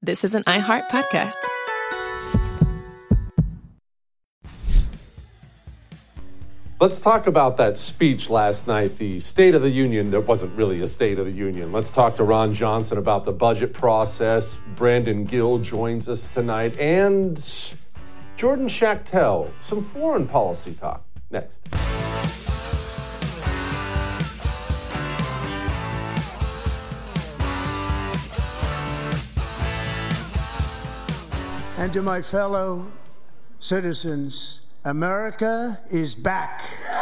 This is an iHeart podcast. Let's talk about that speech last night, the State of the Union. That wasn't really a State of the Union. Let's talk to Ron Johnson about the budget process. Brandon Gill joins us tonight. And Jordan Schachtel, some foreign policy talk. Next. And to my fellow citizens, America is back.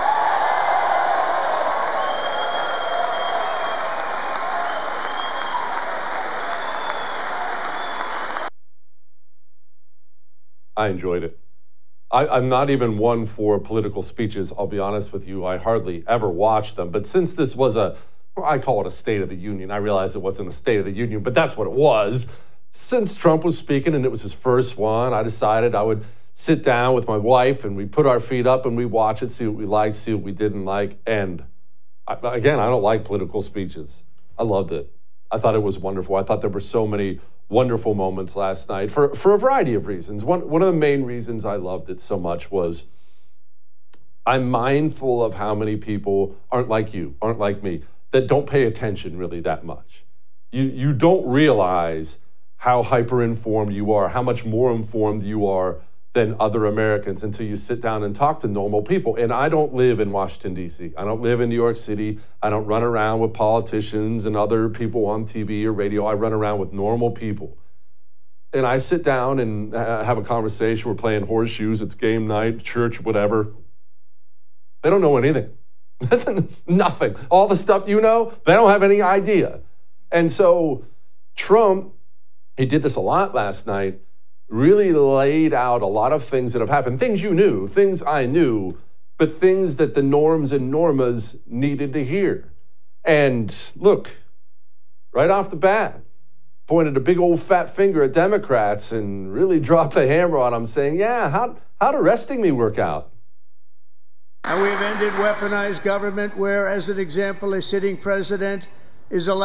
I enjoyed it. I'm not even one for political speeches. I'll be honest with you, I hardly ever watch them. But since this was I call it a State of the Union. I realize it wasn't a State of the Union, but that's what it was. Since Trump was speaking and it was his first one, I decided I would sit down with my wife and we put our feet up and we watch it, see what we liked, see what we didn't like. And again, I don't like political speeches. I loved it. I thought it was wonderful. I thought there were so many wonderful moments last night for a variety of reasons. One of the main reasons I loved it so much was I'm mindful of how many people aren't like you, aren't like me, that don't pay attention really that much. You don't realize how hyper-informed you are, how much more informed you are than other Americans until you sit down and talk to normal people. And I don't live in Washington, D.C. I don't live in New York City. I don't run around with politicians and other people on TV or radio. I run around with normal people. And I sit down and have a conversation. We're playing horseshoes. It's game night, church, whatever. They don't know anything. Nothing. All the stuff you know, they don't have any idea. And so Trump, he did this a lot last night, really laid out a lot of things that have happened, things you knew, things I knew, but things that the norms and normas needed to hear. And look, right off the bat, pointed a big old fat finger at Democrats and really dropped the hammer on them, saying, yeah, how'd arresting me work out? And we've ended weaponized government where, as an example, a sitting president is allowed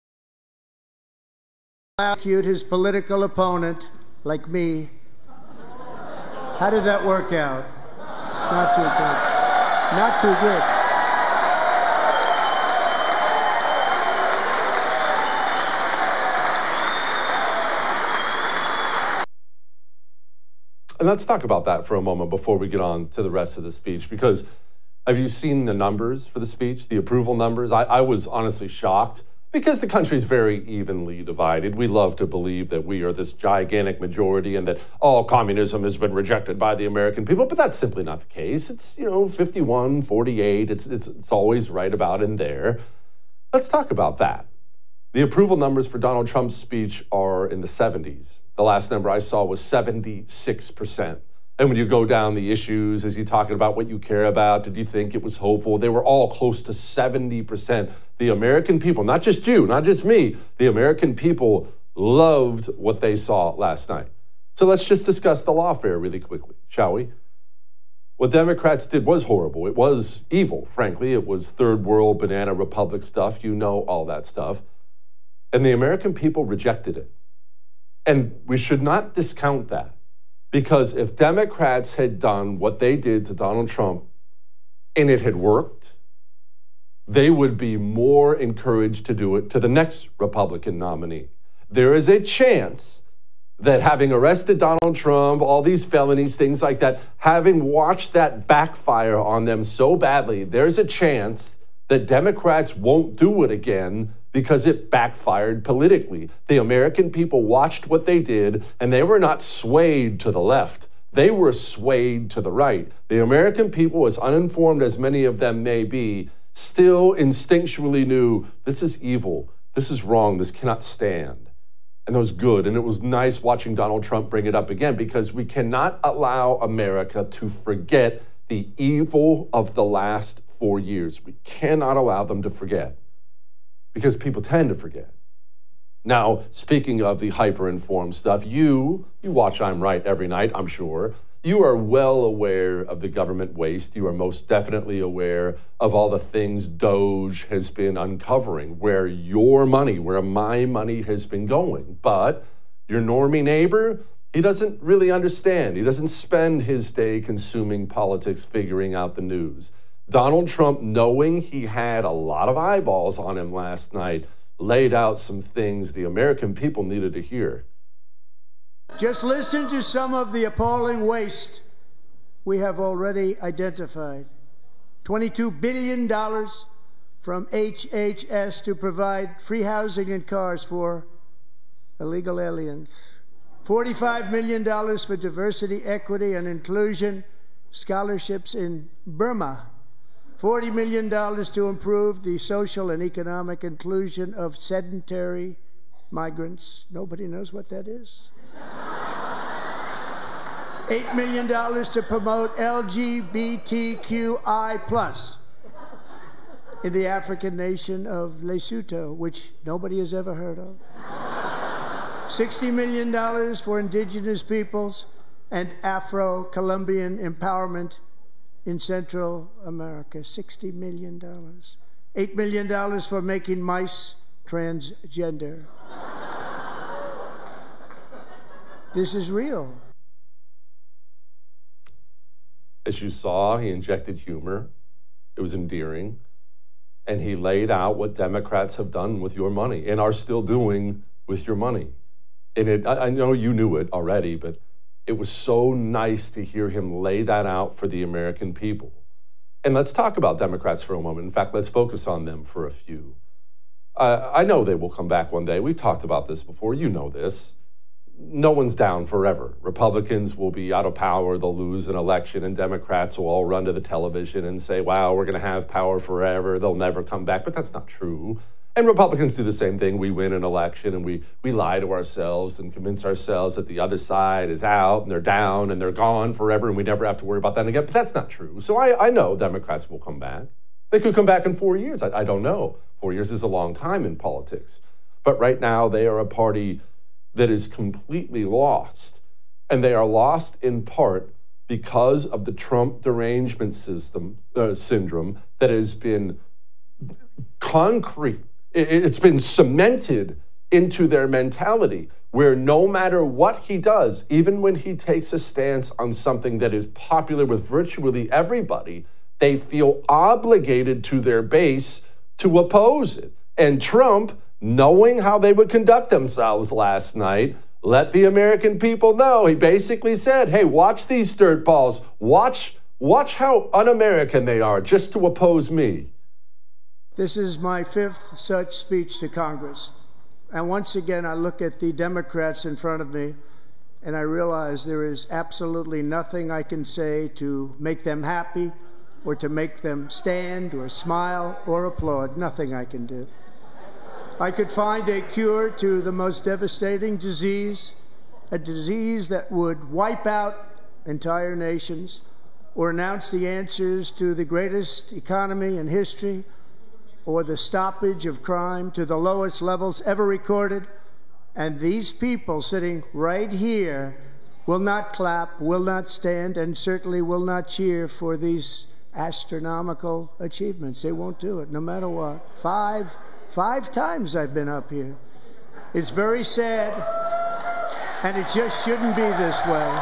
to execute his political opponent, like me. How did that work out? Not too good. Not too good. And let's talk about that for a moment before we get on to the rest of the speech, because have you seen the numbers for the speech, the approval numbers? I was honestly shocked. Because the country is very evenly divided. We love to believe that we are this gigantic majority and that all communism has been rejected by the American people, but that's simply not the case. It's, 51, 48. It's always right about in there. Let's talk about that. The approval numbers for Donald Trump's speech are in the 70s. The last number I saw was 76%. And when you go down the issues, as you're talking about what you care about, did you think it was hopeful? They were all close to 70%. The American people, not just you, not just me, the American people loved what they saw last night. So let's just discuss the lawfare really quickly, shall we? What Democrats did was horrible. It was evil, frankly. It was third world banana republic stuff. You know all that stuff. And the American people rejected it. And we should not discount that. Because if Democrats had done what they did to Donald Trump and it had worked, they would be more encouraged to do it to the next Republican nominee. There is a chance that having arrested Donald Trump, all these felonies, things like that, having watched that backfire on them so badly, there's a chance that Democrats won't do it again because it backfired politically. The American people watched what they did, and they were not swayed to the left. They were swayed to the right. The American people, as uninformed as many of them may be, still instinctually knew this is evil, this is wrong, this cannot stand. And that was good. And it was nice watching Donald Trump bring it up again, because we cannot allow America to forget the evil of the last 4 years. We cannot allow them to forget, because people tend to forget. Now, speaking of the hyper-informed stuff, you watch I'm Right every night, I'm sure. You are well aware of the government waste. You are most definitely aware of all the things DOJ has been uncovering, where your money, where my money has been going. But Your normie neighbor, he doesn't really understand. He doesn't spend his day consuming politics, figuring out the news. Donald Trump, knowing he had a lot of eyeballs on him last night, laid out some things the American people needed to hear. Just listen to some of the appalling waste we have already identified. $22 billion from HHS to provide free housing and cars for illegal aliens. $45 million for diversity, equity, and inclusion scholarships in Burma. $40 million to improve the social and economic inclusion of sedentary migrants. Nobody knows what that is. $8 million to promote LGBTQI+ in the African nation of Lesotho, which nobody has ever heard of. $60 million for indigenous peoples and Afro-Colombian empowerment in Central America. $60 million. $8 million for making mice transgender. This is real. As you saw, he injected humor. It was endearing. And he laid out what Democrats have done with your money and are still doing with your money. And I know you knew it already, but it was so nice to hear him lay that out for the American people. And let's talk about Democrats for a moment. In fact, let's focus on them for a few. I know they will come back one day. We've talked about this before. You know this. No one's down forever. Republicans will be out of power. They'll lose an election, and Democrats will all run to the television and say, wow, we're going to have power forever. They'll never come back. But that's not true. And Republicans do the same thing. We win an election and we lie to ourselves and convince ourselves that the other side is out and they're down and they're gone forever and we never have to worry about that again. But that's not true. So I know Democrats will come back. They could come back in 4 years. I don't know. 4 years is a long time in politics. But right now they are a party that is completely lost. And they are lost in part because of the Trump derangement syndrome that has been concrete. It's been cemented into their mentality where no matter what he does, even when he takes a stance on something that is popular with virtually everybody, they feel obligated to their base to oppose it. And Trump, knowing how they would conduct themselves last night, let the American people know. He basically said, hey, watch these dirtballs. Watch how un-American they are just to oppose me. This is my fifth such speech to Congress. And once again, I look at the Democrats in front of me, and I realize there is absolutely nothing I can say to make them happy or to make them stand or smile or applaud. Nothing I can do. I could find a cure to the most devastating disease, a disease that would wipe out entire nations, or announce the answers to the greatest economy in history, or the stoppage of crime to the lowest levels ever recorded. And these people sitting right here will not clap, will not stand, and certainly will not cheer for these astronomical achievements. They won't do it, no matter what. Five times I've been up here. It's very sad, and it just shouldn't be this way.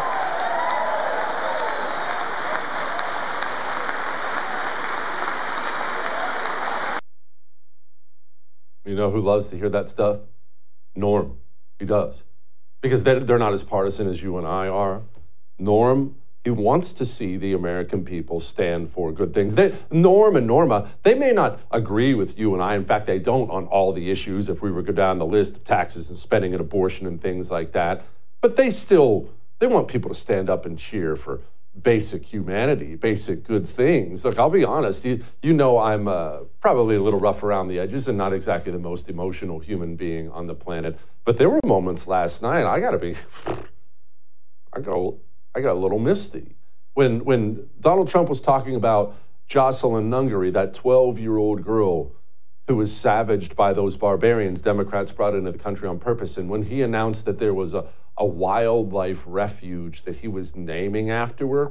You know who loves to hear that stuff? Norm. He does. Because they're not as partisan as you and I are. Norm, he wants to see the American people stand for good things. Norm and Norma, they may not agree with you and I. In fact, they don't on all the issues if we were to go down the list of taxes and spending and abortion and things like that. But they want people to stand up and cheer for basic humanity, basic good things. Look, I'll be honest, you know I'm probably a little rough around the edges and not exactly the most emotional human being on the planet. But there were moments last night, I got a little misty. When Donald Trump was talking about Jocelyn Nungary, that 12-year-old girl who was savaged by those barbarians Democrats brought into the country on purpose, and when he announced that there was a wildlife refuge that he was naming after her,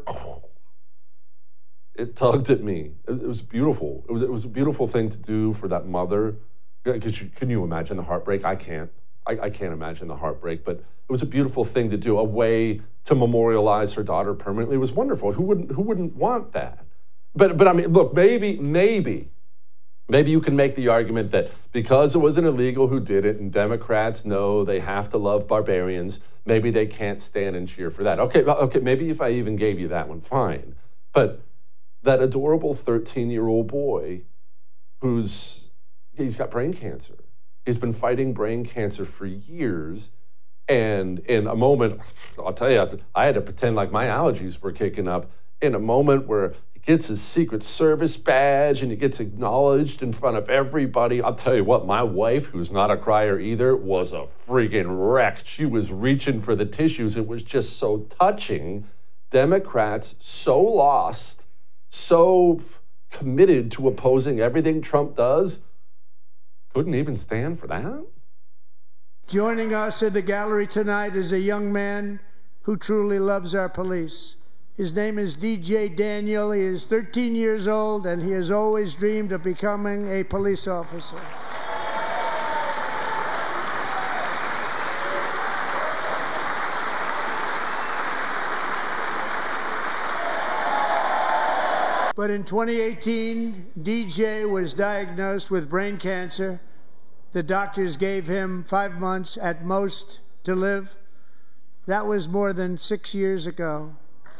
it tugged at me. It was beautiful. It was a beautiful thing to do for that mother. Can you imagine the heartbreak? I can't. I can't imagine the heartbreak, but it was a beautiful thing to do, a way to memorialize her daughter permanently. It was wonderful. Who wouldn't want that? But I mean, look, maybe you can make the argument that because it was an illegal who did it, and Democrats know they have to love barbarians, maybe they can't stand and cheer for that. Okay, maybe if I even gave you that one, fine. But that adorable 13-year-old boy he's got brain cancer. He's been fighting brain cancer for years. And in a moment, I'll tell you, I had to pretend like my allergies were kicking up. In a moment where he gets his Secret Service badge and he gets acknowledged in front of everybody, I'll tell you what, my wife, who's not a crier either, was a freaking wreck. She was reaching for the tissues. It was just so touching. Democrats so lost, so committed to opposing everything Trump does, couldn't even stand for that. Joining us in the gallery tonight is a young man who truly loves our police. His name is DJ Daniel. He is 13 years old, and he has always dreamed of becoming a police officer. But in 2018, DJ was diagnosed with brain cancer. The doctors gave him 5 months at most to live. That was more than 6 years ago.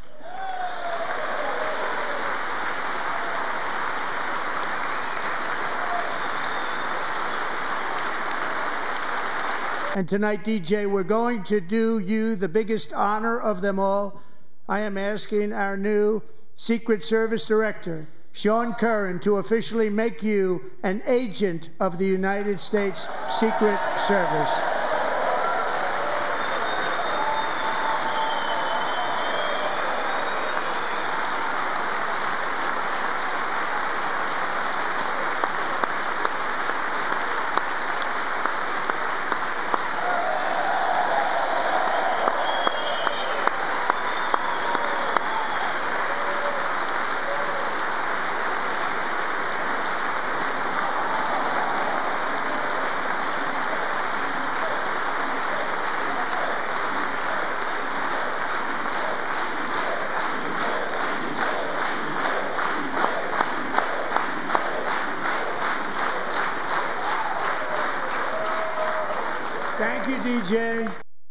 And tonight, DJ, we're going to do you the biggest honor of them all. I am asking our new Secret Service Director, Sean Curran, to officially make you an agent of the United States Secret Service. Thank you, DJ.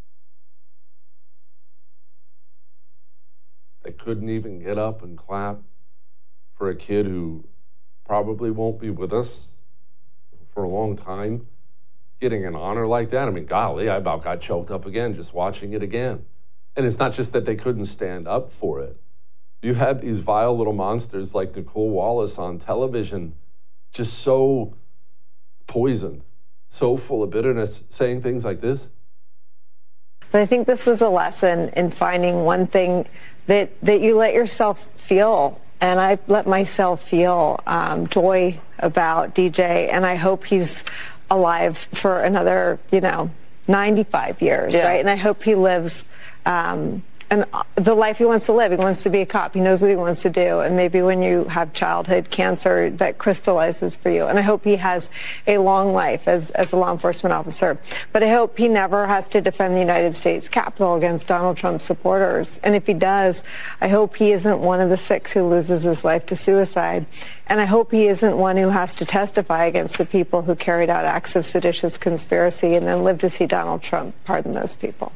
They couldn't even get up and clap for a kid who probably won't be with us for a long time. Getting an honor like that, I mean, golly, I about got choked up again just watching it again. And it's not just that they couldn't stand up for it. You had these vile little monsters like Nicole Wallace on television, just so poisoned, so full of bitterness, saying things like this. But I think this was a lesson in finding one thing that you let yourself feel. And I let myself feel joy about DJ. And I hope he's alive for another, 95 years, right? And I hope he lives and the life he wants to live. He wants to be a cop. He knows what he wants to do. And maybe when you have childhood cancer, that crystallizes for you. And I hope he has a long life as a law enforcement officer. But I hope he never has to defend the United States Capitol against Donald Trump's supporters. And if he does, I hope he isn't one of the 6 who loses his life to suicide. And I hope he isn't one who has to testify against the people who carried out acts of seditious conspiracy and then live to see Donald Trump pardon those people.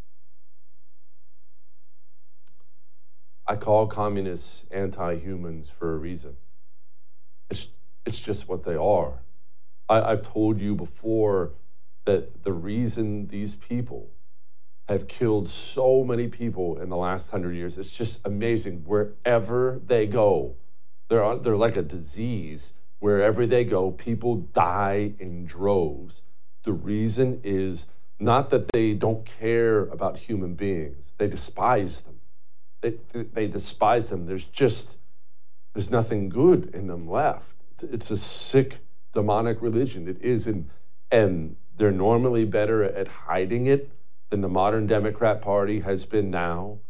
I call communists anti-humans for a reason. It's just what they are. I've told you before that the reason these people have killed so many people in the last 100 years, it's just amazing. Wherever they go, they're like a disease. Wherever they go, people die in droves. The reason is not that they don't care about human beings. They despise them. They despise them. There's nothing good in them left. It's a sick, demonic religion. It is, and they're normally better at hiding it than the modern Democrat Party has been now.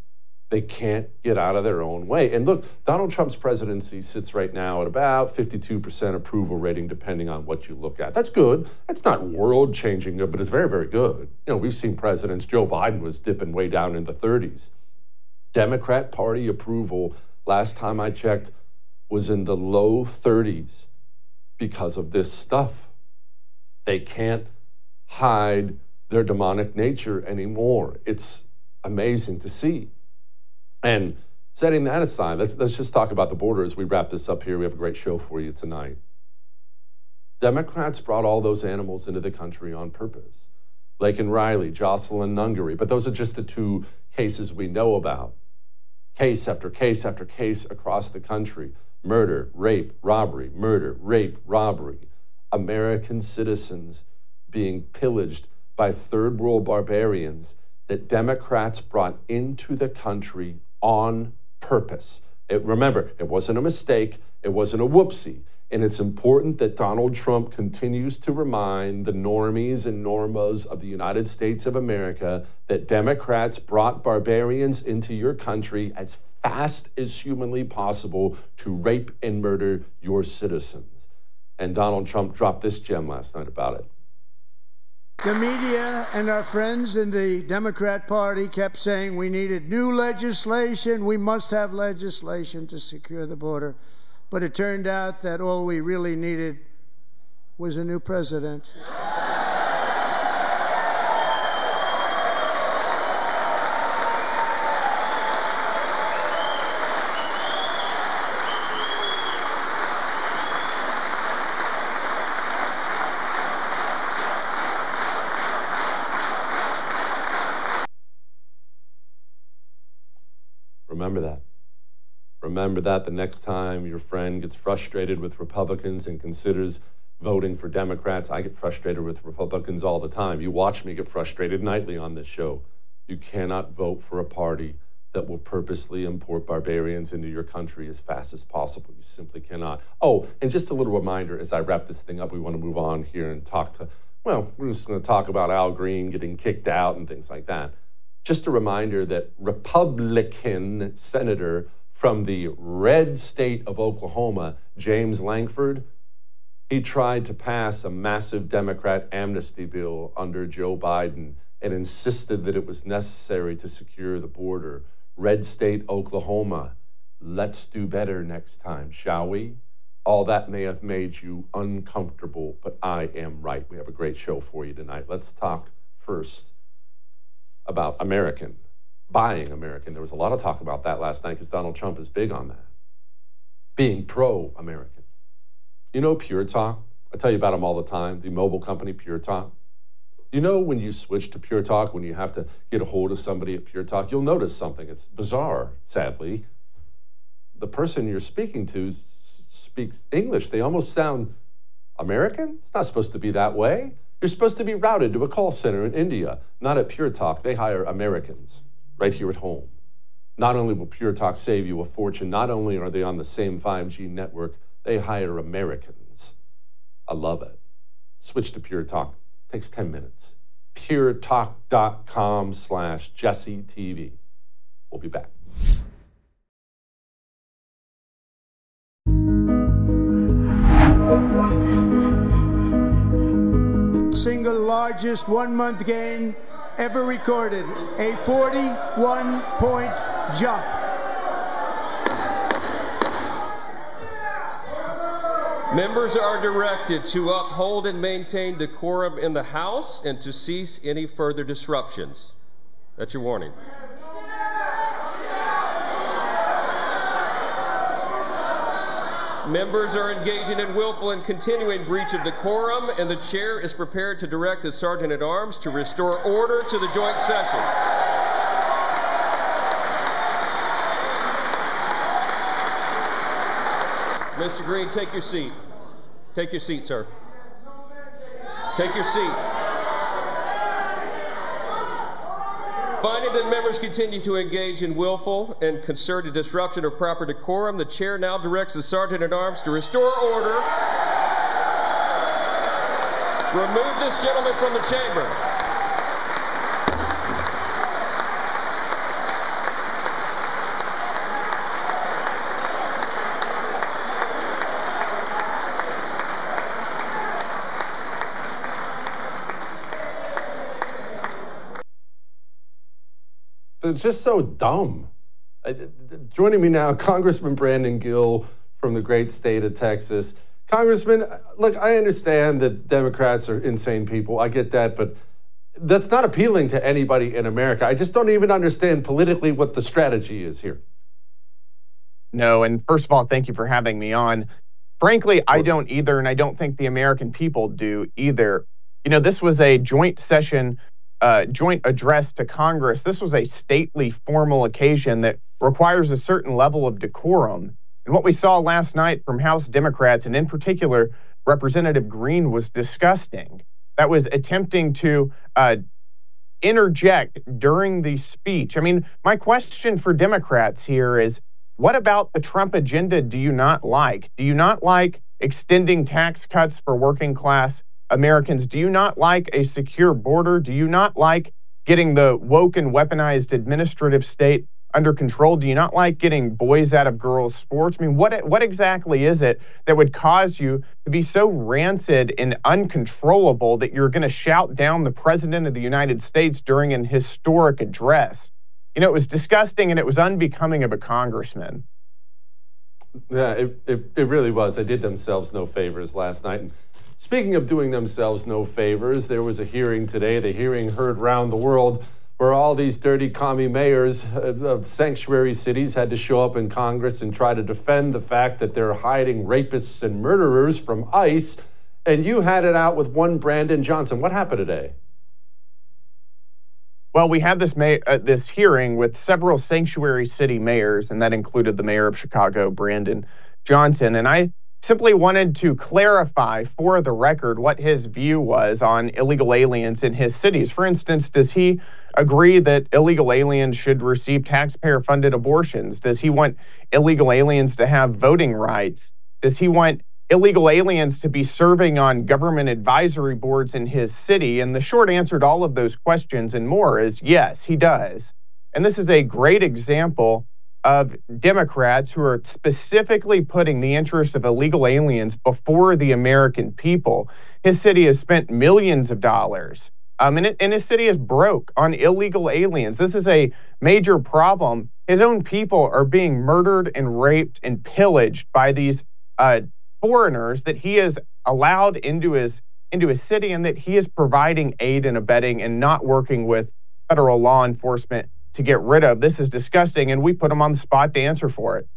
They can't get out of their own way. And look, Donald Trump's presidency sits right now at about 52% approval rating, depending on what you look at. That's good. That's not world-changing good, but it's very, very good. You know, we've seen presidents, Joe Biden was dipping way down in the 30s. Democrat Party approval, last time I checked, was in the low 30s because of this stuff. They can't hide their demonic nature anymore. It's amazing to see. And setting that aside, let's just talk about the border as we wrap this up here. We have a great show for you tonight. Democrats brought all those animals into the country on purpose. Laken Riley, Jocelyn Nungaray, but those are just the two cases we know about. Case after case after case across the country. Murder, rape, robbery, murder, rape, robbery. American citizens being pillaged by third world barbarians that Democrats brought into the country on purpose. Remember, it wasn't a mistake. It wasn't a whoopsie. And it's important that Donald Trump continues to remind the normies and normos of the United States of America that Democrats brought barbarians into your country as fast as humanly possible to rape and murder your citizens. And Donald Trump dropped this gem last night about it. The media and our friends in the Democrat Party kept saying we needed new legislation. We must have legislation to secure the border. But it turned out that all we really needed was a new president. Remember that. Remember that the next time your friend gets frustrated with Republicans and considers voting for Democrats. I get frustrated with Republicans all the time. You watch me get frustrated nightly on this show. You cannot vote for a party that will purposely import barbarians into your country as fast as possible. You simply cannot. Oh, and just a little reminder as I wrap this thing up, we want to move on here and we're just going to talk about Al Green getting kicked out and things like that. Just a reminder that Republican Senator from the red state of Oklahoma, James Lankford, he tried to pass a massive Democrat amnesty bill under Joe Biden and insisted that it was necessary to secure the border. Red state Oklahoma, let's do better next time, shall we? All that may have made you uncomfortable, but I am right. We have a great show for you tonight. Let's talk first about buying American. There was a lot of talk about that last night because Donald Trump is big on that. Being pro-American. You know Pure Talk? I tell you about them all the time, the mobile company Pure Talk. You know when you switch to Pure Talk, when you have to get a hold of somebody at Pure Talk, you'll notice something. It's bizarre, sadly. The person you're speaking to speaks English. They almost sound American. It's not supposed to be that way. You're supposed to be routed to a call center in India, not at Pure Talk. They hire Americans right here at home. Not only will Pure Talk save you a fortune, not only are they on the same 5G network, they hire Americans. I love it. Switch to Pure Talk. Takes 10 minutes. puretalk.com/JesseTV. We'll be back. Single largest one-month gain ever recorded, a 41-point jump. Members are directed to uphold and maintain decorum in the House and to cease any further disruptions. That's your warning. Members are engaging in willful and continuing breach of decorum, and the chair is prepared to direct the Sergeant-at-Arms to restore order to the joint session. Mr. Green, take your seat. Take your seat, sir. Take your seat. Finding that members continue to engage in willful and concerted disruption of proper decorum, the chair now directs the Sergeant-at-Arms to restore order. Remove this gentleman from the chamber. they're just so dumb. Joining me now, Congressman Brandon Gill from the great state of Texas. Congressman, look, I understand that Democrats are insane people. I get that, but that's not appealing to anybody in America. I just don't even understand politically what the strategy is here. No, and first of all, thank you for having me on. Frankly, I don't either, and I don't think the American people do either. You know, this was a joint session, joint address to Congress. This was a stately, formal occasion that requires a certain level of decorum. And what we saw last night from House Democrats, and in particular, Representative Green, was disgusting. That was attempting to interject during the speech. I mean, my question for Democrats here is, what about the Trump agenda do you not like? Do you not like extending tax cuts for working class Americans? Do you not like a secure border? Do you not like getting the woke and weaponized administrative state under control? Do you not like getting boys out of girls' sports? I mean, what exactly is it that would cause you to be so rancid and uncontrollable that you're going to shout down the President of the United States during an historic address? You know, it was disgusting and it was unbecoming of a congressman. Yeah, it really was. They did themselves no favors last night. And speaking of doing themselves no favors, there was a hearing today, the hearing heard round the world, where all these dirty commie mayors of sanctuary cities had to show up in Congress and try to defend the fact that they're hiding rapists and murderers from ICE. And you had it out with one Brandon Johnson. What happened today? Well, we had this hearing with several sanctuary city mayors, and that included the mayor of Chicago, Brandon Johnson. And I simply wanted to clarify for the record what his view was on illegal aliens in his cities. For instance, does he agree that illegal aliens should receive taxpayer-funded abortions? Does he want illegal aliens to have voting rights? Does he want illegal aliens to be serving on government advisory boards in his city? And the short answer to all of those questions and more is yes, he does. And this is a great example of Democrats who are specifically putting the interests of illegal aliens before the American people. His city has spent millions of dollars, and his city is broke on illegal aliens. This is a major problem. His own people are being murdered and raped and pillaged by these foreigners that he has allowed into his city, and that he is providing aid and abetting and not working with federal law enforcement to get rid of. This is disgusting, and we put him on the spot to answer for it.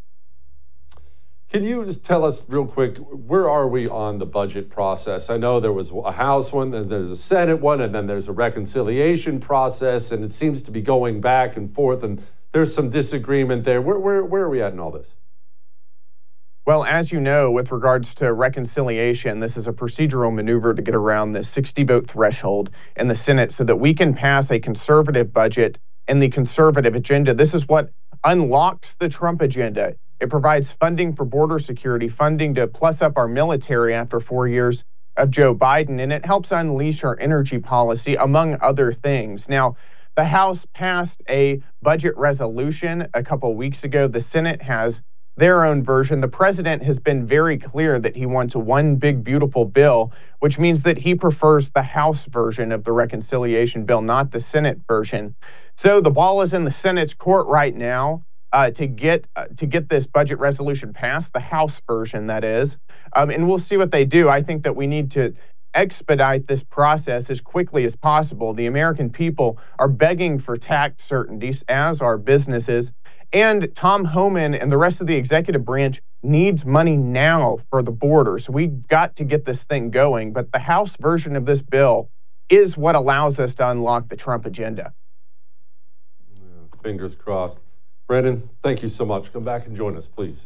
Can you just tell us real quick, where are we on the budget process? I know there was a House one, and there's a Senate one, and then there's a reconciliation process, and it seems to be going back and forth, and there's some disagreement there. Where are we at in all this? Well, as you know, with regards to reconciliation, this is a procedural maneuver to get around the 60-vote threshold in the Senate so that we can pass a conservative budget and the conservative agenda. This is what unlocks the Trump agenda. It provides funding for border security, funding to plus up our military after 4 years of Joe Biden, and it helps unleash our energy policy, among other things. Now, the House passed a budget resolution a couple weeks ago. The Senate has their own version. The president has been very clear that he wants one big, beautiful bill, which means that he prefers the House version of the reconciliation bill, not the Senate version. So the ball is in the Senate's court right now to get this budget resolution passed, the House version, that is. And we'll see what they do. I think that we need to expedite this process as quickly as possible. The American people are begging for tax certainties, as are businesses. And Tom Homan and the rest of the executive branch needs money now for the border. So we've got to get this thing going. But the House version of this bill is what allows us to unlock the Trump agenda. Fingers crossed. Brandon, thank you so much. Come back and join us, please.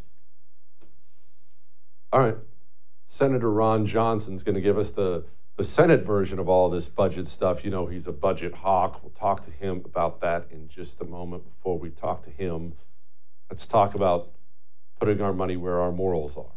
All right. Senator Ron Johnson's going to give us the Senate version of all this budget stuff. You know, he's a budget hawk. We'll talk to him about that in just a moment. Before we talk to him, let's talk about putting our money where our morals are.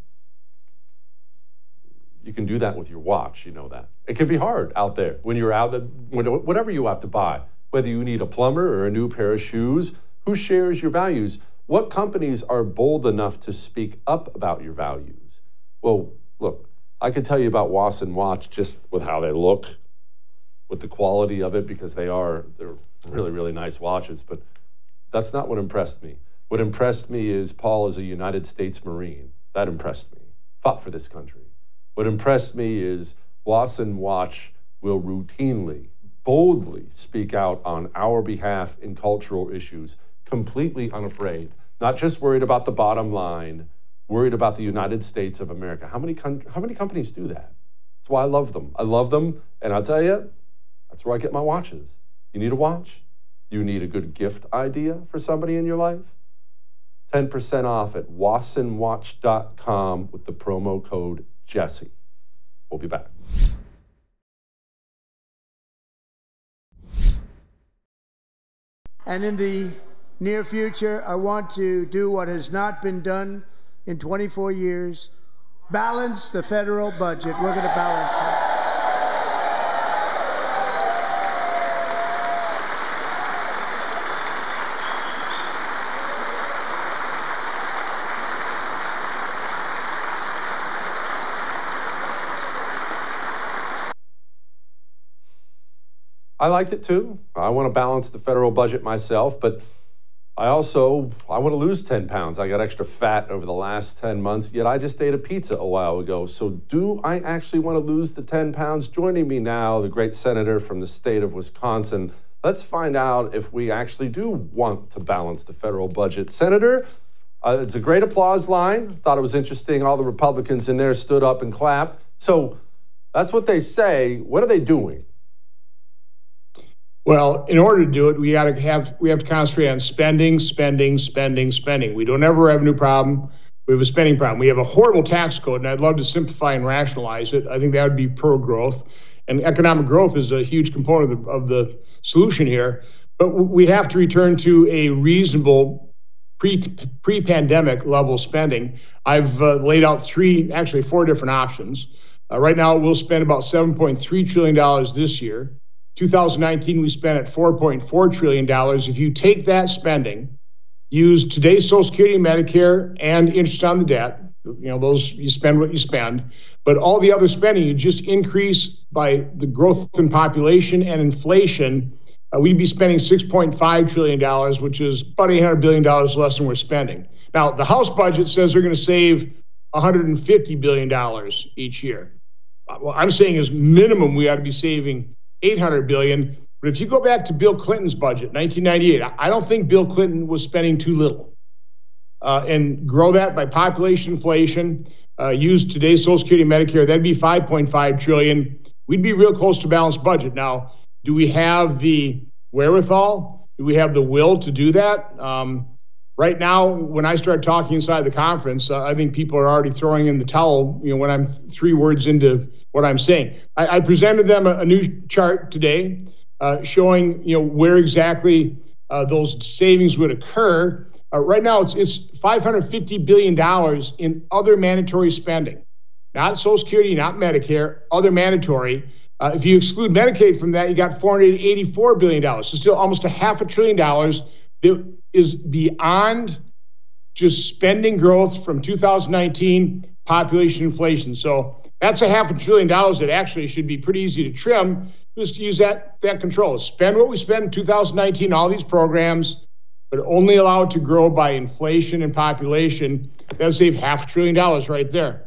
You can do that with your watch, you know that. It can be hard out there when you're out, whatever you have to buy, whether you need a plumber or a new pair of shoes. Who shares your values? What companies are bold enough to speak up about your values? Well, look, I could tell you about Wasson Watch just with how they look. with the quality of it because they're really, really nice watches. But that's not what impressed me. What impressed me is Paul is a United States Marine. That impressed me. Fought for this country. What impressed me is Wasson Watch will routinely, boldly speak out on our behalf in cultural issues, completely unafraid, not just worried about the bottom line, worried about the United States of America. How many companies do that? That's why I love them. I love them, and I'll tell you, that's where I get my watches. You need a watch? You need a good gift idea for somebody in your life? 10% off at wassonwatch.com with the promo code Jesse. We'll be back. And in the near future, I want to do what has not been done in 24 years, balance the federal budget. We're going to balance it. I liked it too. I want to balance the federal budget myself, but I want to lose 10 pounds. I got extra fat over the last 10 months, yet I just ate a pizza a while ago. So do I actually want to lose the 10 pounds? Joining me now, the great senator from the state of Wisconsin. Let's find out if we actually do want to balance the federal budget. Senator, it's a great applause line. Thought it was interesting. All the Republicans in there stood up and clapped. So that's what they say. What are they doing? Well, in order to do it, we have to concentrate on spending. We don't have a revenue problem. We have a spending problem. We have a horrible tax code, and I'd love to simplify and rationalize it. I think that would be pro-growth. And economic growth is a huge component of the solution here. But we have to return to a reasonable pre-pandemic level spending. I've laid out four different options. Right now, we'll spend about $7.3 trillion this year. 2019, we spent at $4.4 trillion. If you take that spending, use today's Social Security, Medicare, and interest on the debt, those you spend what you spend, but all the other spending, you just increase by the growth in population and inflation, we'd be spending $6.5 trillion, which is about $800 billion less than we're spending. Now, the House budget says they're going to save $150 billion each year. What I'm saying is minimum we ought to be saving $800 billion. But if you go back to Bill Clinton's budget, 1998, I don't think Bill Clinton was spending too little. And grow that by population inflation, use today's Social Security, Medicare, that'd be $5.5 trillion. We'd be real close to balanced budget. Now, do we have the wherewithal? Do we have the will to do that? Right now, when I start talking inside the conference, I think people are already throwing in the towel, when I'm 3 words into what I'm saying. I presented them a new chart today showing, where exactly those savings would occur. Right now, it's $550 billion in other mandatory spending, not Social Security, not Medicare, other mandatory. If you exclude Medicaid from that, you got $484 billion. So still almost $500 billion that is beyond just spending growth from 2019, population inflation. So that's $500 billion that actually should be pretty easy to trim. Just use that control. Spend what we spent in 2019, all these programs, but only allow it to grow by inflation and population. That'll save $500 billion right there.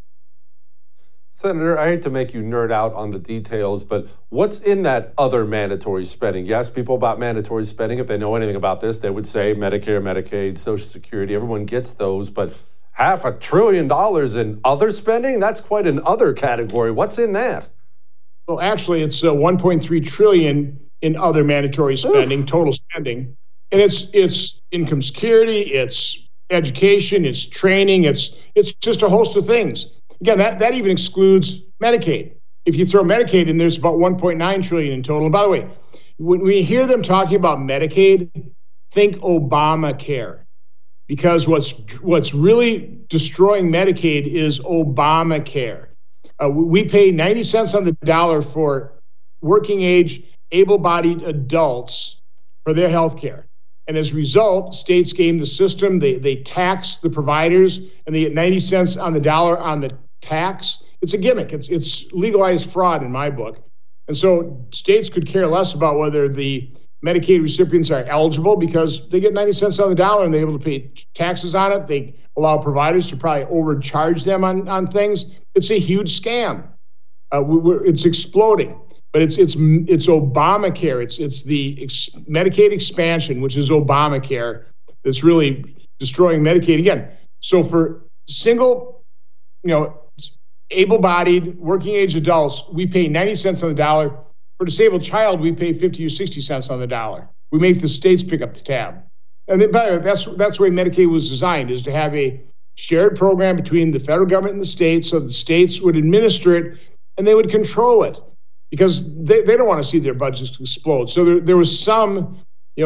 Senator, I hate to make you nerd out on the details, but what's in that other mandatory spending? You ask people about mandatory spending. If they know anything about this, they would say Medicare, Medicaid, Social Security. Everyone gets those, but $500 billion in other spending? That's quite an other category. What's in that? Well, actually, it's $1.3 trillion in other mandatory spending, total spending. And it's income security, it's education, it's training, it's just a host of things. Again, that even excludes Medicaid. If you throw Medicaid in, there's about $1.9 trillion in total. And by the way, when we hear them talking about Medicaid, think Obamacare, because what's really destroying Medicaid is Obamacare. We pay 90 cents on the dollar for working age, able-bodied adults for their health care. And as a result, states game the system. They tax the providers, and they get 90 cents on the dollar on the tax. It's a gimmick. It's legalized fraud in my book. And so states could care less about whether the Medicaid recipients are eligible because they get 90 cents on the dollar and they're able to pay taxes on it. They allow providers to probably overcharge them on things. It's a huge scam. It's exploding. But it's Obamacare. It's the Medicaid expansion, which is Obamacare, that's really destroying Medicaid again. So for single, able-bodied, working-age adults, we pay 90 cents on the dollar. For a disabled child, we pay 50 or 60 cents on the dollar. We make the states pick up the tab. And then, by the way, that's the way Medicaid was designed, is to have a shared program between the federal government and the states, so the states would administer it and they would control it, because they don't want to see their budgets explode. So there was some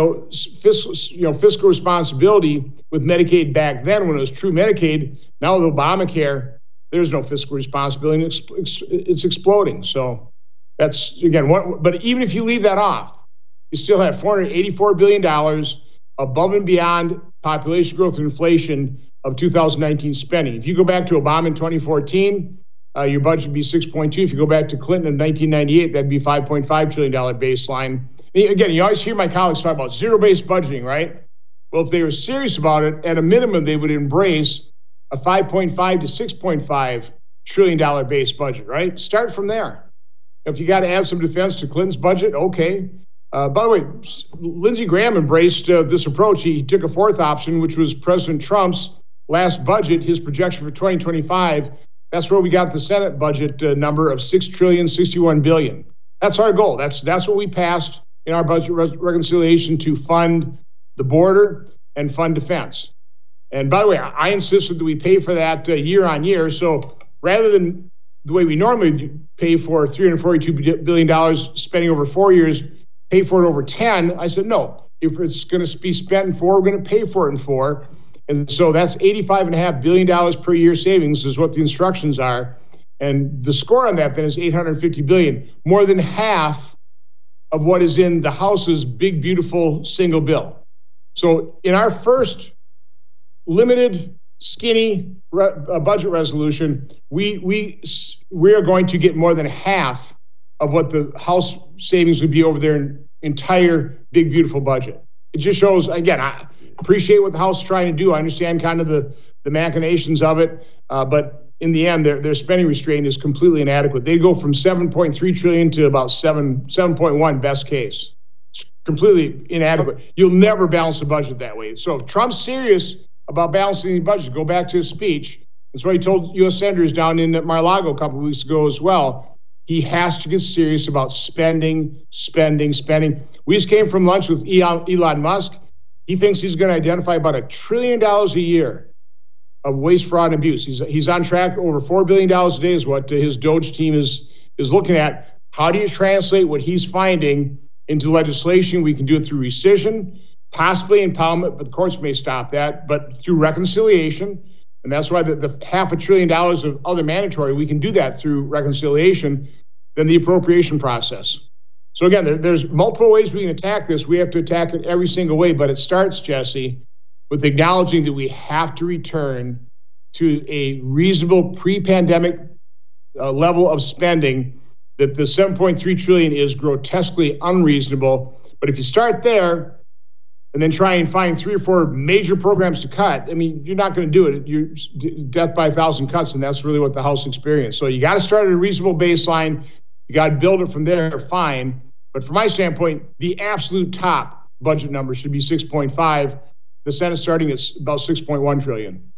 fiscal responsibility with Medicaid back then when it was true Medicaid. Now with Obamacare, there's no fiscal responsibility, and it's exploding. So that's, again, but even if you leave that off, you still have $484 billion above and beyond population growth and inflation of 2019 spending. If you go back to Obama in 2014, your budget would be 6.2. If you go back to Clinton in 1998, that'd be $5.5 trillion baseline. Again, you always hear my colleagues talk about zero-based budgeting, right? Well, if they were serious about it, at a minimum, they would embrace a $5.5 to $6.5 trillion base budget, right? Start from there. If you got to add some defense to Clinton's budget, okay. By the way, Lindsey Graham embraced this approach. He took a fourth option, which was President Trump's last budget, his projection for 2025. That's where we got the Senate budget number of $6.061 trillion. That's our goal. That's what we passed in our budget reconciliation to fund the border and fund defense. And by the way, I insisted that we pay for that year on year. So rather than the way we normally pay for $342 billion spending over 4 years, pay for it over 10, I said, no, if it's going to be spent in 4, we're going to pay for it in 4. And so that's $85.5 billion per year savings is what the instructions are. And the score on that then is $850 billion, more than half of what is in the House's big, beautiful single bill. So in our first limited, skinny budget resolution, we are going to get more than half of what the House savings would be over their entire big, beautiful budget. It just shows, again, I appreciate what the House is trying to do. I understand kind of the machinations of it, but in the end, their spending restraint is completely inadequate. They go from $7.3 trillion to about 7.1 best case. It's completely inadequate. You'll never balance the budget that way. So if Trump's serious about balancing the budget, go back to his speech. That's what he told U.S. senators down in Mar-a-Lago a couple of weeks ago as well. He has to get serious about spending. We just came from lunch with Elon Musk. He thinks he's going to identify about $1 trillion a year of waste, fraud, and abuse. He's on track. Over $4 billion a day is what his DOGE team is looking at. How do you translate what he's finding into legislation? We can do it through rescission, possibly impoundment, but the courts may stop that, but through reconciliation. And that's why the $500 billion of other mandatory, we can do that through reconciliation, then the appropriation process. So again, there's multiple ways we can attack this. We have to attack it every single way, but it starts, Jesse, with acknowledging that we have to return to a reasonable pre-pandemic level of spending, that the $7.3 trillion is grotesquely unreasonable. But if you start there and then try and find 3 or 4 major programs to cut, I mean, you're not going to do it. You're death by 1,000 cuts, and that's really what the House experienced. So you got to start at a reasonable baseline. You got to build it from there, fine. But from my standpoint, the absolute top budget number should be 6.5. The Senate starting at about 6.1 trillion.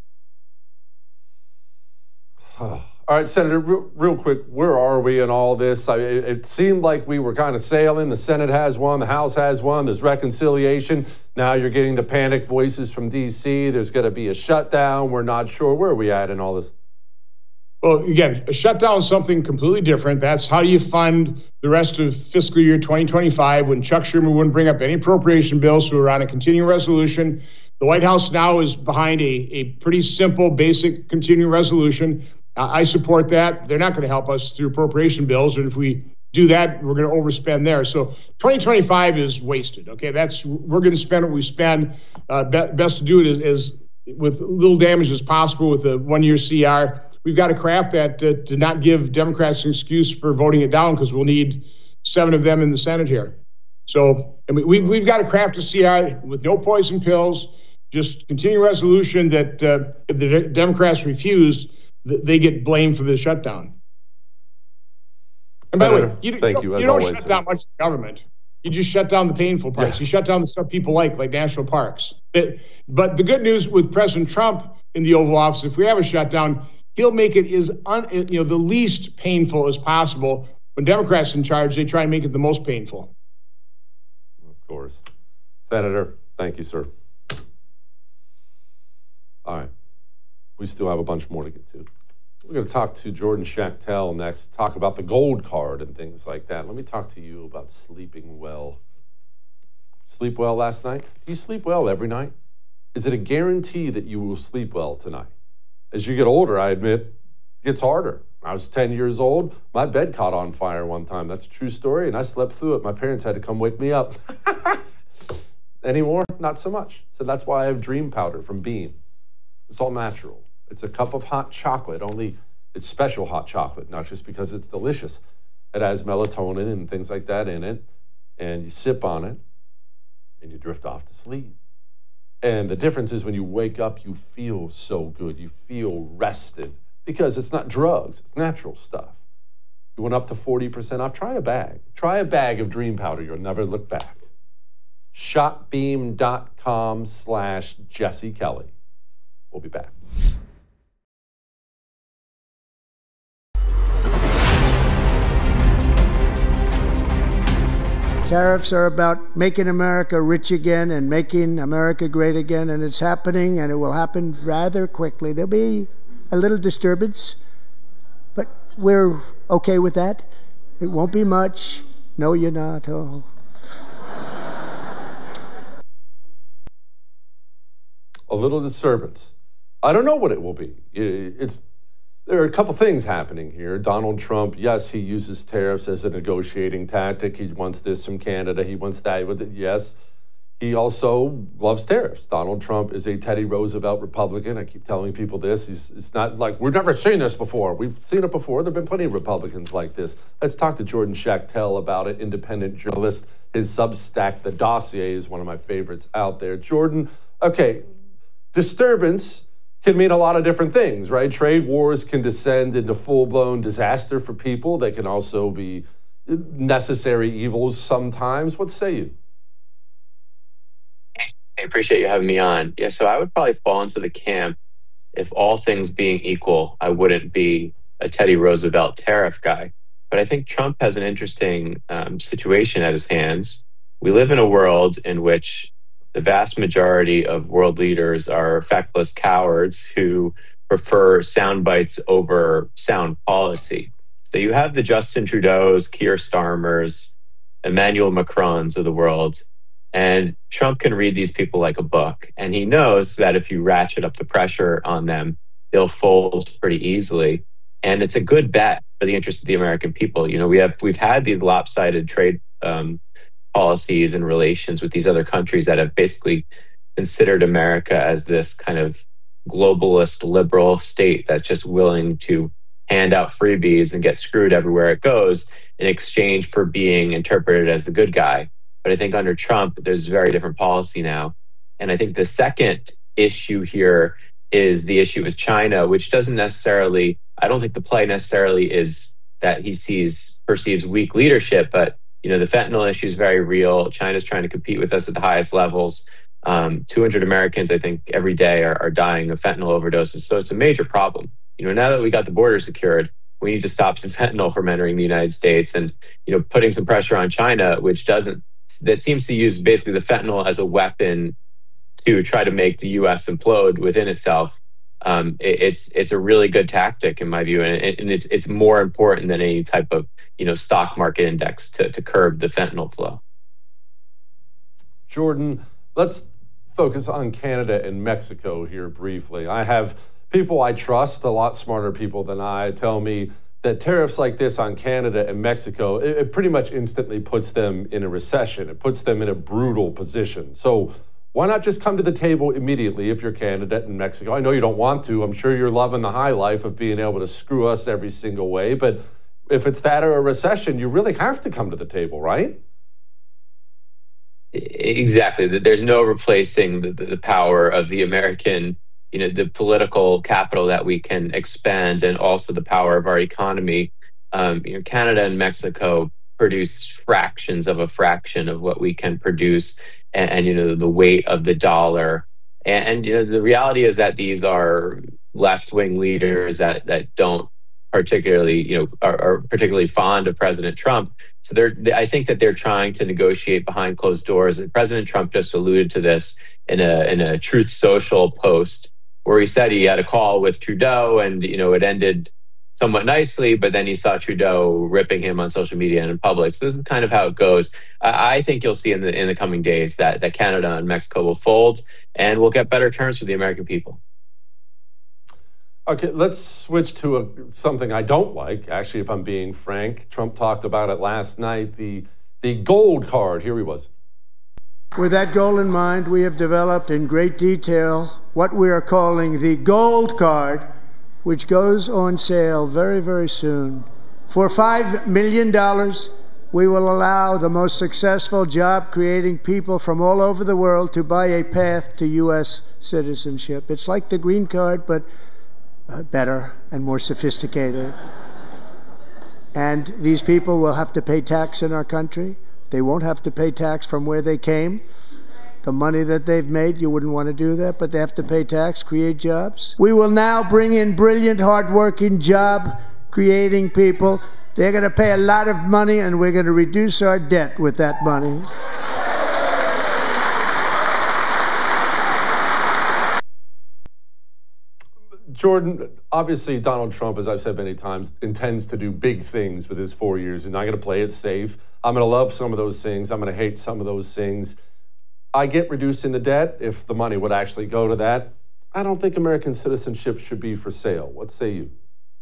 All right, Senator, real quick, where are we in all this? It seemed like we were kind of sailing. The Senate has one, the House has one, there's reconciliation. Now you're getting the panic voices from D.C. There's going to be a shutdown. We're not sure. Where are we at in all this? Well, again, a shutdown is something completely different. That's how do you fund the rest of fiscal year 2025 when Chuck Schumer wouldn't bring up any appropriation bills, so we're on a continuing resolution. The White House now is behind a pretty simple, basic continuing resolution. I support that. They're not going to help us through appropriation bills, and if we do that, we're going to overspend there. So 2025 is wasted. Okay, we're going to spend what we spend. Best to do it as with little damage as possible with a 1-year CR. We've got to craft that to not give Democrats an excuse for voting it down, because we'll need 7 of them in the Senate here. So I mean, we've got to craft a CI with no poison pills, just continue resolution that if the Democrats refuse, they get blamed for the shutdown. And by the way, you don't shut down much of the government. You just shut down the painful parts. Yeah. You shut down the stuff people like national parks. But the good news with President Trump in the Oval Office, if we have a shutdown, he'll make it the least painful as possible. When Democrats in charge, they try and make it the most painful. Of course. Senator, thank you, sir. All right. We still have a bunch more to get to. We're going to talk to Jordan Schachtel next, talk about the gold card and things like that. Let me talk to you about sleeping well. Sleep well last night? Do you sleep well every night? Is it a guarantee that you will sleep well tonight? As you get older, I admit, it gets harder. I was 10 years old. My bed caught on fire one time. That's a true story, and I slept through it. My parents had to come wake me up. Anymore? Not so much. So that's why I have Dream Powder from Beam. It's all natural. It's a cup of hot chocolate, only it's special hot chocolate, not just because it's delicious. It has melatonin and things like that in it, and you sip on it, and you drift off to sleep. And the difference is when you wake up, you feel so good. You feel rested because it's not drugs. It's natural stuff. You went up to 40% off. Try a bag. Try a bag of Dream Powder. You'll never look back. Shopbeam.com/Jesse Kelly. We'll be back. Tariffs are about making America rich again and making America great again, and it's happening, and it will happen rather quickly. There'll be a little disturbance, but we're okay with that. It won't be much. No, you're not. Oh. A little disturbance. I don't know what it will be. There are a couple things happening here. Donald Trump, yes, he uses tariffs as a negotiating tactic. He wants this from Canada. He wants that. Yes, he also loves tariffs. Donald Trump is a Teddy Roosevelt Republican. I keep telling people this. It's not like we've never seen this before. We've seen it before. There have been plenty of Republicans like this. Let's talk to Jordan Schachtel about it, independent journalist. His Substack, The Dossier, is one of my favorites out there. Jordan, okay, disturbance can mean a lot of different things, right? Trade wars can descend into full-blown disaster for people. They can also be necessary evils sometimes. What say you? I appreciate you having me on. Yeah, so I would probably fall into the camp, if all things being equal, I wouldn't be a Teddy Roosevelt tariff guy. But I think Trump has an interesting situation at his hands. We live in a world in which the vast majority of world leaders are feckless cowards who prefer sound bites over sound policy. So you have the Justin Trudeau's, Keir Starmer's, Emmanuel Macron's of the world, and Trump can read these people like a book. And he knows that if you ratchet up the pressure on them, they'll fold pretty easily. And it's a good bet for the interest of the American people. You know, we've had these lopsided trade policies and relations with these other countries that have basically considered America as this kind of globalist liberal state that's just willing to hand out freebies and get screwed everywhere it goes in exchange for being interpreted as the good guy. But I think under Trump, there's very different policy now. And I think the second issue here is the issue with China, which doesn't necessarily, I don't think the play necessarily is that he perceives weak leadership, but you know, the fentanyl issue is very real. China's trying to compete with us at the highest levels. 200 Americans, I think, every day are dying of fentanyl overdoses. So it's a major problem. You know, now that we got the border secured, we need to stop some fentanyl from entering the United States and, you know, putting some pressure on China, that seems to use basically the fentanyl as a weapon to try to make the U.S. implode within itself. It's a really good tactic in my view, and it's more important than any type of, you know, stock market index to curb the fentanyl flow. Jordan, let's focus on Canada and Mexico here briefly. I have people I trust, a lot smarter people than I, tell me that tariffs like this on Canada and Mexico, it pretty much instantly puts them in a recession. It puts them in a brutal position. So why not just come to the table immediately if you're Canada and Mexico? I know you don't want to. I'm sure you're loving the high life of being able to screw us every single way. But if it's that or a recession, you really have to come to the table, right? Exactly. There's no replacing the power of the American, the political capital that we can expand, and also the power of our economy. Canada and Mexico produce fractions of a fraction of what we can produce, and the weight of the dollar. And the reality is that these are left-wing leaders that don't particularly, are particularly fond of President Trump. So I think that they're trying to negotiate behind closed doors. And President Trump just alluded to this in a Truth Social post, where he said he had a call with Trudeau, and it ended somewhat nicely, but then he saw Trudeau ripping him on social media and in public. So this is kind of how it goes. I think you'll see in the coming days that Canada and Mexico will fold, and we'll get better terms for the American people. Okay, let's switch to something I don't like, actually, if I'm being frank. Trump talked about it last night, the gold card. Here he was. With that goal in mind, we have developed in great detail what we are calling the Gold Card, which goes on sale very, very soon. For $5 million, we will allow the most successful job-creating people from all over the world to buy a path to U.S. citizenship. It's like the green card, but better and more sophisticated. And these people will have to pay tax in our country. They won't have to pay tax from where they came. The money that they've made, you wouldn't want to do that, but they have to pay tax, create jobs. We will now bring in brilliant, hardworking, job-creating people. They're going to pay a lot of money, and we're going to reduce our debt with that money. Jordan, obviously Donald Trump, as I've said many times, intends to do big things with his 4 years. He's not going to play it safe. I'm going to love some of those things. I'm going to hate some of those things. I get reducing the debt if the money would actually go to that. I don't think American citizenship should be for sale. What say you?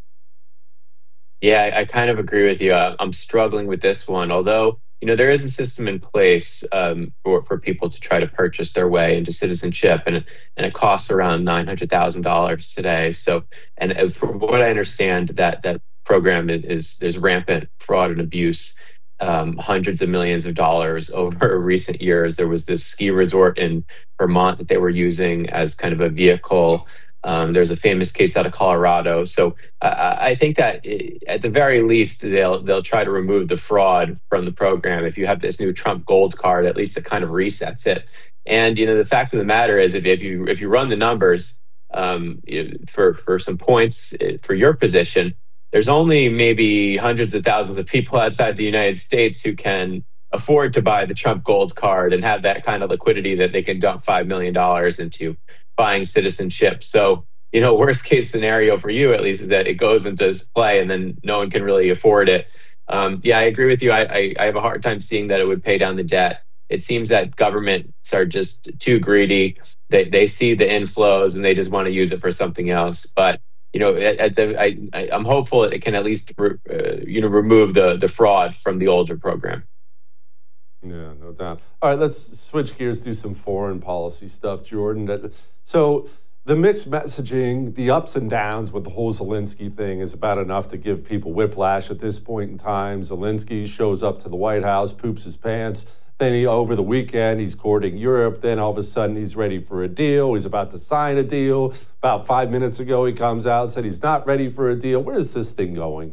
Yeah, I kind of agree with you. I'm struggling with this one, although there is a system in place for people to try to purchase their way into citizenship, and it costs around $900,000 today. So, and from what I understand, that program there's rampant fraud and abuse, hundreds of millions of dollars over recent years. There was this ski resort in Vermont that they were using as kind of a vehicle. There's a famous case out of Colorado. So I think that at the very least, they'll try to remove the fraud from the program. If you have this new Trump Gold Card, at least it kind of resets it. And the fact of the matter is, if you run the numbers for some points for your position, there's only maybe hundreds of thousands of people outside the United States who can afford to buy the Trump Gold Card and have that kind of liquidity that they can dump $5 million into buying citizenship. So, worst case scenario for you, at least, is that it goes into play and then no one can really afford it. Yeah, I agree with you. I have a hard time seeing that it would pay down the debt. It seems that governments are just too greedy. They see the inflows and they just want to use it for something else. But I'm hopeful it can at least remove the fraud from the older program. Yeah, no doubt. All right, let's switch gears, do some foreign policy stuff, Jordan. So the mixed messaging, the ups and downs with the whole Zelensky thing is about enough to give people whiplash at this point in time. Zelensky shows up to the White House, poops his pants. Then over the weekend, he's courting Europe. Then all of a sudden, he's ready for a deal. He's about to sign a deal. About 5 minutes ago, he comes out and said he's not ready for a deal. Where is this thing going?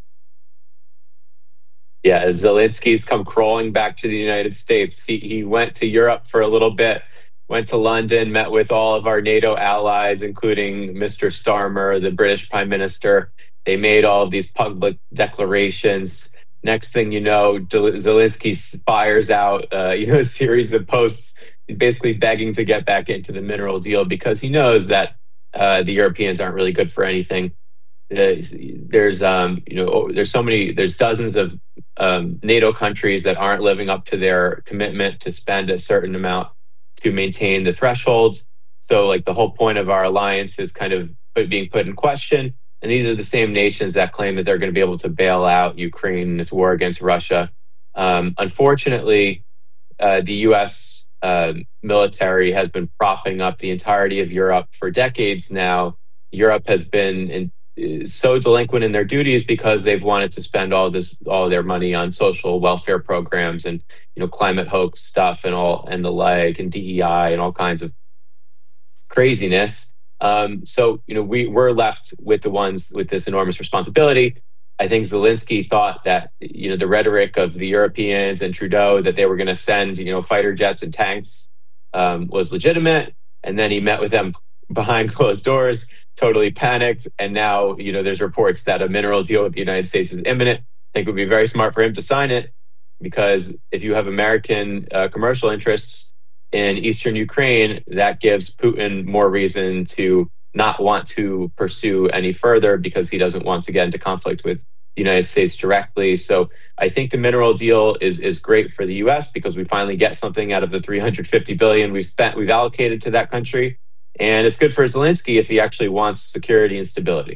Yeah, Zelensky's come crawling back to the United States. He went to Europe for a little bit, went to London, met with all of our NATO allies, including Mr. Starmer, the British Prime Minister. They made all of these public declarations. Next thing you know, Zelensky fires out a series of posts. He's basically begging to get back into the mineral deal because he knows that the Europeans aren't really good for anything. There's dozens of NATO countries that aren't living up to their commitment to spend a certain amount to maintain the threshold. So like the whole point of our alliance is kind of being put in question. And these are the same nations that claim that they're going to be able to bail out Ukraine in this war against Russia. Unfortunately, the U.S. Military has been propping up the entirety of Europe for decades now. Europe has been so delinquent in their duties because they've wanted to spend all their money on social welfare programs and climate hoax stuff and the like, and DEI and all kinds of craziness. So we're left with the ones with this enormous responsibility. I think Zelensky thought that the rhetoric of the Europeans and Trudeau that they were going to send fighter jets and tanks was legitimate, and then he met with them behind closed doors, totally panicked, and now there's reports that a mineral deal with the United States is imminent. I think it would be very smart for him to sign it, because if you have American commercial interests in eastern Ukraine, that gives Putin more reason to not want to pursue any further, because he doesn't want to get into conflict with the United States directly. So I think the mineral deal is great for the U.S. because we finally get something out of the $350 billion we've allocated to that country. And it's good for Zelensky if he actually wants security and stability.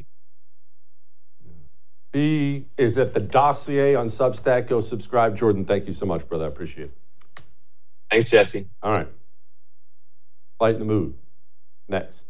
He is at the Dossier on Substack. Go subscribe. Jordan, thank you so much, brother. I appreciate it. Thanks, Jesse. All right. Lighten the mood. Next.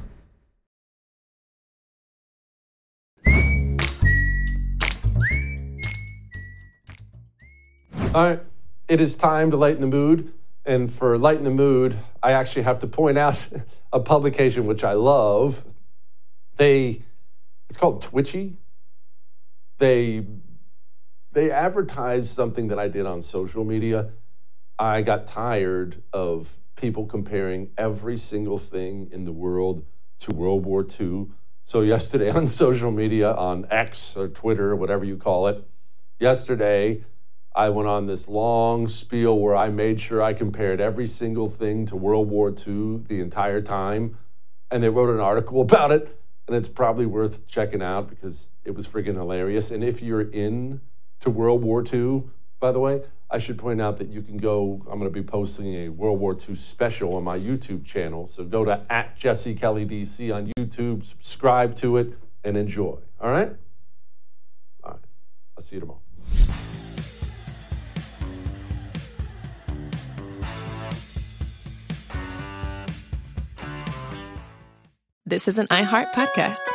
All right. It is time to lighten the mood. And for Lighten the Mood, I actually have to point out a publication which I love. It's called Twitchy. They advertise something that I did on social media. I got tired of people comparing every single thing in the world to World War II. So yesterday on social media, on X or Twitter, or whatever you call it, yesterday I went on this long spiel where I made sure I compared every single thing to World War II the entire time. And they wrote an article about it, and it's probably worth checking out because it was friggin' hilarious. And if you're into World War II, by the way, I should point out that you can go, I'm going to be posting a World War II special on my YouTube channel. So go to @JesseKellyDC on YouTube, subscribe to it, and enjoy. All right? All right. I'll see you tomorrow. This is an iHeart podcast.